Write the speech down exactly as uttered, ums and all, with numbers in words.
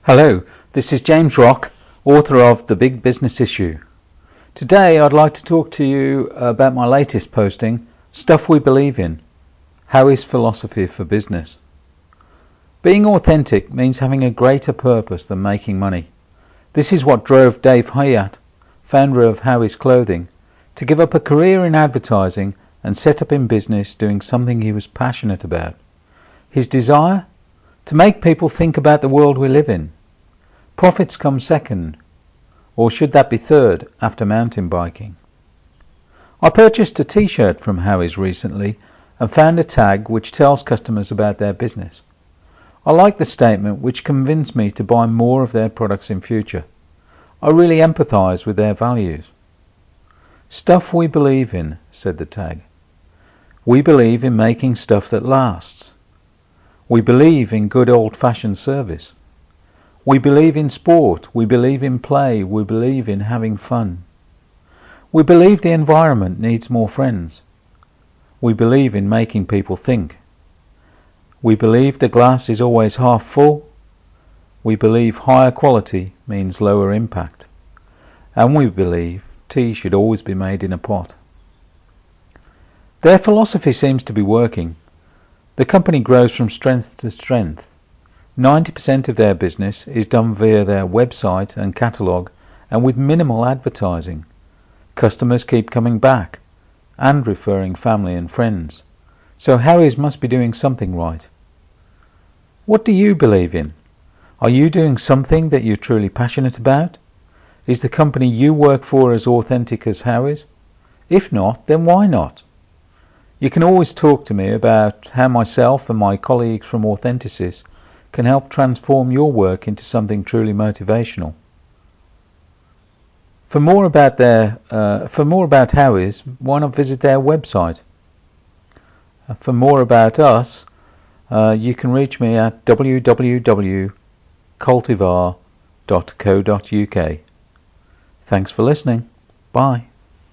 Hello, this is James Rock, author of The Big Business Issue. Today I'd like to talk to you about my latest posting, Stuff We Believe In, Howie's Philosophy for Business. Being authentic means having a greater purpose than making money. This is what drove Dave Hyatt, founder of Howie's Clothing, to give up a career in advertising and set up in business doing something he was passionate about. His desire? To make people think about the world we live in. Profits come second, or should that be third after mountain biking? I purchased a t-shirt from Howie's recently and found a tag which tells customers about their business. I like the statement, which convinced me to buy more of their products in future. I really empathise with their values. Stuff we believe in, said the tag. We believe in making stuff that lasts. We believe in good old-fashioned service. We believe in sport. We believe in play. We believe in having fun. We believe the environment needs more friends. We believe in making people think. We believe the glass is always half full. We believe higher quality means lower impact. And we believe tea should always be made in a pot. Their philosophy seems to be working. The company grows from strength to strength. ninety percent of their business is done via their website and catalogue and with minimal advertising. Customers keep coming back and referring family and friends. So Howie's must be doing something right. What do you believe in? Are you doing something that you're truly passionate about? Is the company you work for as authentic as Howie's? If not, then why not? You can always talk to me about how myself and my colleagues from Authenticist can help transform your work into something truly motivational. For more about their, uh, for more about Howie's, why not visit their website? Uh, for more about us, uh, you can reach me at w w w dot cultivar dot co dot u k. Thanks for listening. Bye.